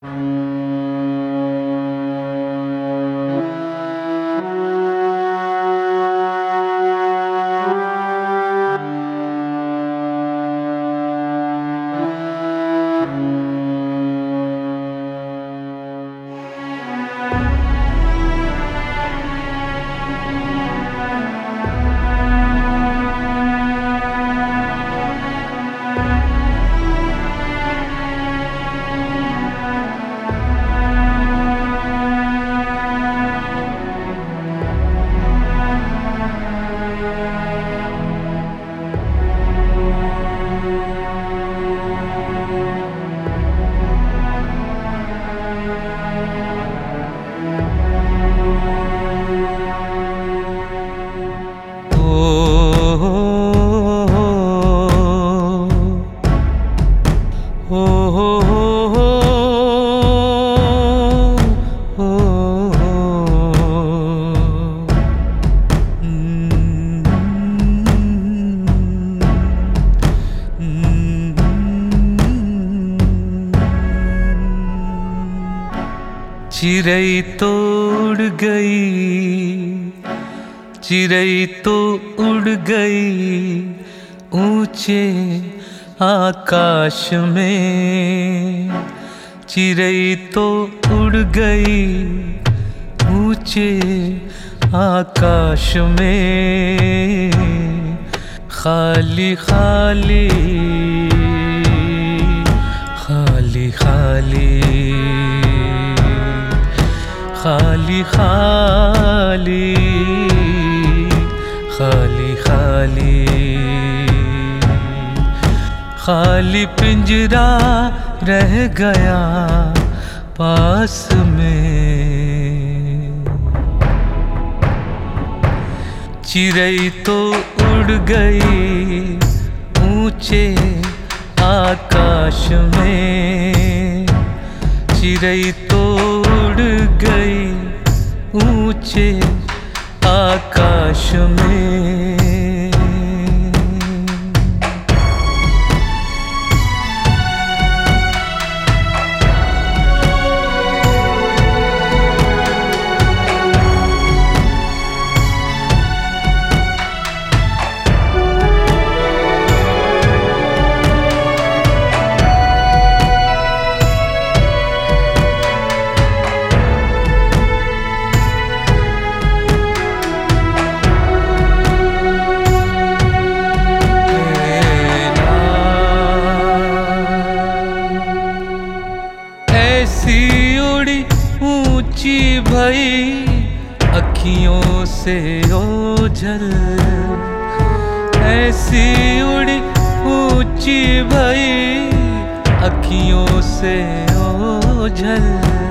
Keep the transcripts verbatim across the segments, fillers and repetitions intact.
चिरई तो उड़ गई, चिरई तो उड़ गई ऊंचे आकाश में। चिरई तो उड़ गई ऊंचे आकाश में। खाली खाली खाली खाली खाली खाली खाली खाली खाली पिंजरा रह गया पास में। चिरई तो उड़ गई ऊंचे आकाश में। चिरई तो उड़ गई ऊंचे आकाश में। ऐसी उड़ी ऊंची भई अखियों से ओझल। ऐसी उड़ी ऊंची भई अखियों से ओझल।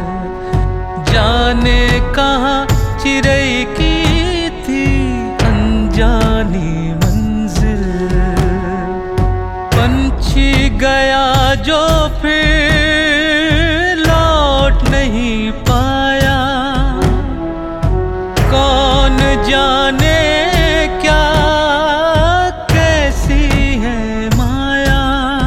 जाने कहाँ चिरई की थी अनजानी मंजिल। पंछी गया जो फिर नहीं पाया। कौन जाने क्या कैसी है माया।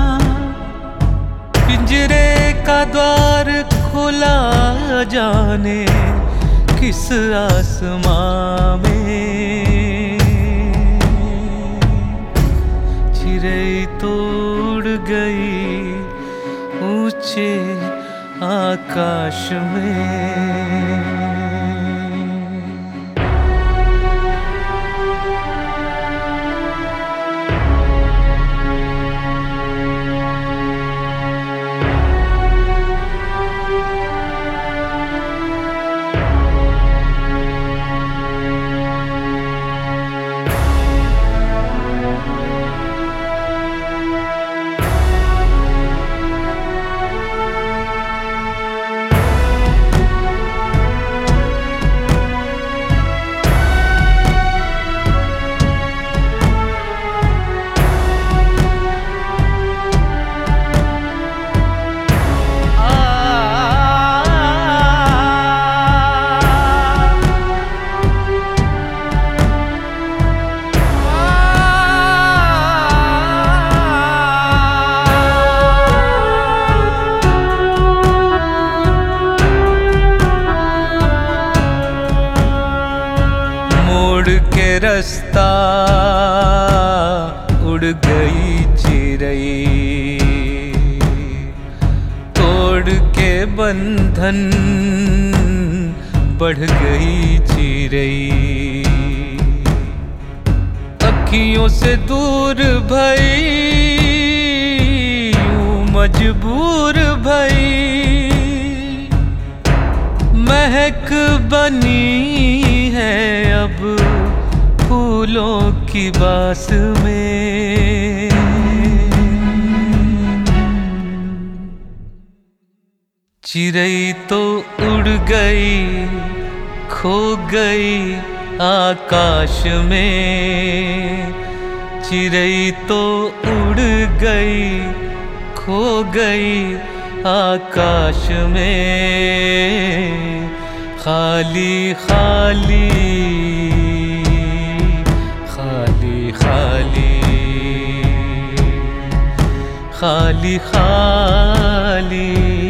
पिंजरे का द्वार खुला जाने किस आसमां में। चिरई तो उड़ गई ऊंचे आकाश में। रास्ता उड़ गई चिरई, तोड़ के बंधन बढ़ गई चिरई। अखियों से दूर भई यूं मजबूर भई, महक बनी है अब फूलों की बास में। चिरई तो उड़ गई खो गई आकाश में, चिरई तो उड़ गई खो गई आकाश में। खाली खाली खाली खाली खाली खाली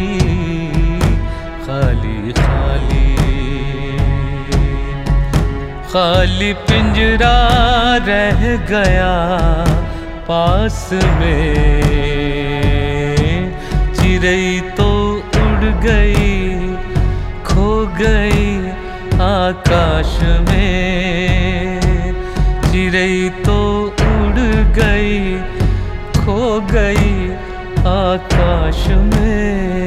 खाली खाली खाली पिंजरा रह गया पास में। चिरई तो उड़ गई खो गई आकाश में, चिरई तो उड़ गई खो गई आकाश में।